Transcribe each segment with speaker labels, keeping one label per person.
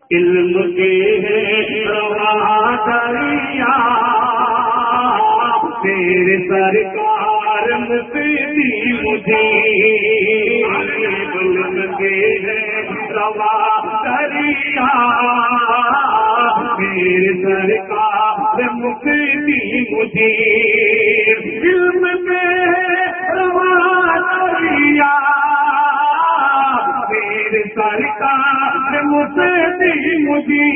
Speaker 1: علم کے رواں دریا تیرے سرکار مفتی مجھے، علم کے رواں دریا تیرے سرکار مفتی مجھے، علم کے رواں دریا تیرے سرکار مفتی مجھے،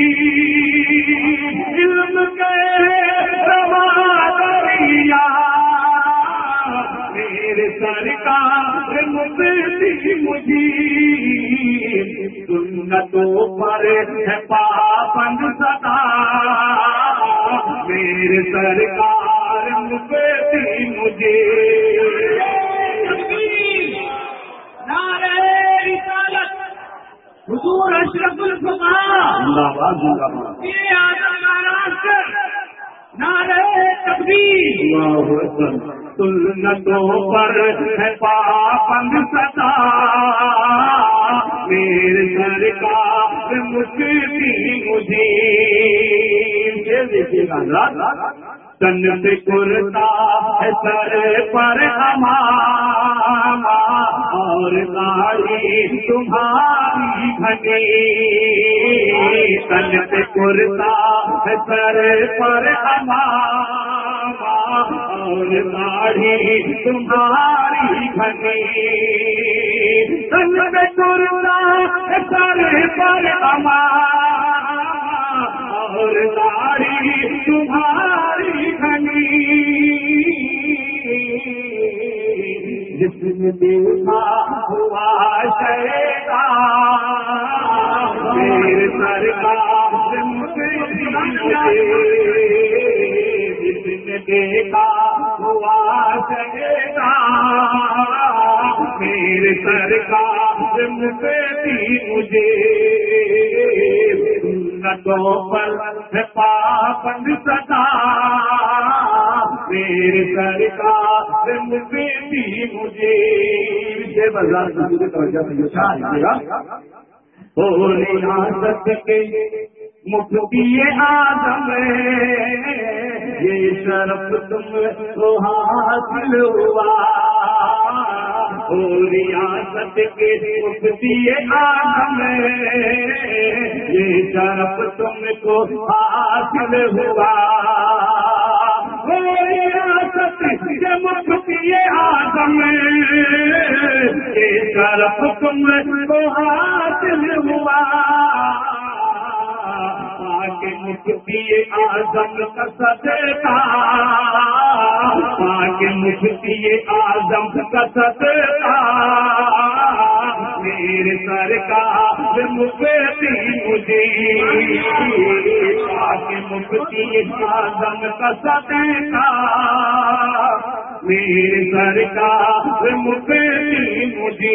Speaker 1: علم کے رواں دریا میرے سرکار مفتی مجھے، سنتوں پر ہے پابند سدا میرے سرکار مفتی مجھے،
Speaker 2: نعرہ رسالت حضور اشرف الفقہاء یہ آدم آراز نعرہ تکبیر،
Speaker 1: اللہ اکبر، سنتوں پر ہے پابند سدا میرے سرکار مفتی مجھے، دیکھیے گا تن سے کرتا ہے سر پر ہمارا اور داڑھی تمہاری گھنی، تن سے کرتا ہے سر پر ہمارا اور داڑھی تمہاری گھنی، تن سے کرتا ہے سر پر ہمارا اور داڑھی تمہاری گھنی، جس نے دیکھا ہوا شیطان میرے سرکار مفتی مجھے، جس نے دیکھا ہوا شیطان میرے سرکار مفتی مجھے، سنتوں پر ہے پابند سدا میرے سرکار مفتی مجھے، ہو ریاست کے مفتی اعظم یہ شرف تم کو حاصل ہوا، ہو ریاست کے مفتی اعظم یہ شرف تم کو حاصل ہوا، ہو ریاست کے مفتی اعظم یہ شرف تم کو حاصل ہوا، مفتی اعظم کا صدقہ مفتی اعظم کا صدقہ میرے سرکار مفتی مجھے، مفتی اعظم کا صدقہ میرے سرکار مفتی مجھے،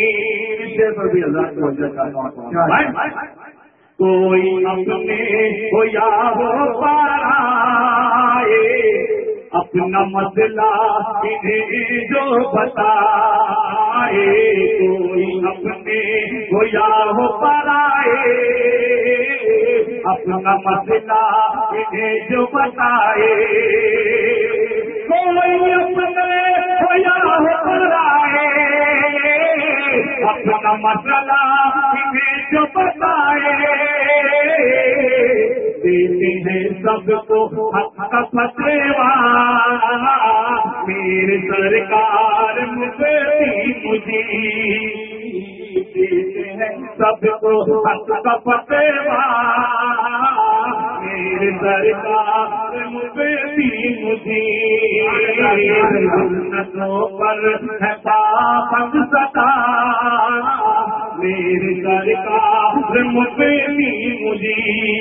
Speaker 1: کوئی اپنے ہو یا ہو پرائے اپنا مسئلہ انہیں جو بتائے، کوئی اپنے ہو یا ہو پرائے اپنا مسئلہ انہیں جو بتائے، کوئی اپنے ہو یا ہو پرائے اپنا مسئلہ انہیں جو بتائے، دیتے ہیں سب کو حق کا فتوا میرے سرکار مفتی مجھے، دیتے ہیں سب کو حق کا فتوا میرے سرکار مفتی مجھے، سنتوں پر ہے پابند سدا میرے سرکار مفتی مجھے،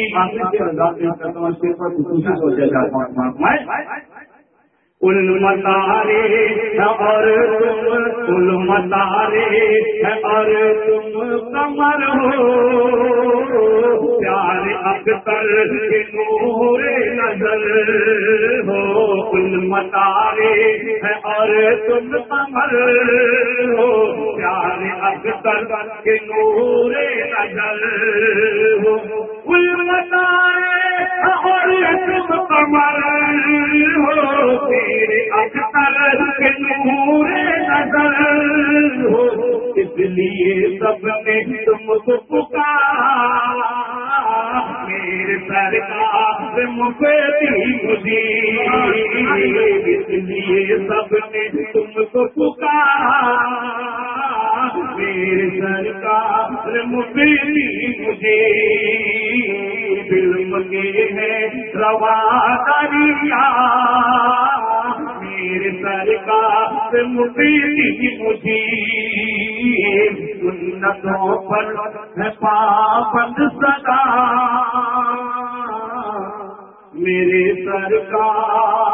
Speaker 1: متارے اور تم متارے اور تم قمر ہو، پیارے اختر کے نور نظر ہو، متارے اور تم قمر ہو، پیارے اختر کے نور نظر ہو، سب نے تم کو پکارا، میرے سرکار مفتی مجیب، اس لیے سب نے تم کو پکارا، میرے سرکار مفتی مجیب، علم کے ہے روا دریا، میرے سرکار مفتی مجیب، سنتوں پر ہے پابند سدا، میرے سرکار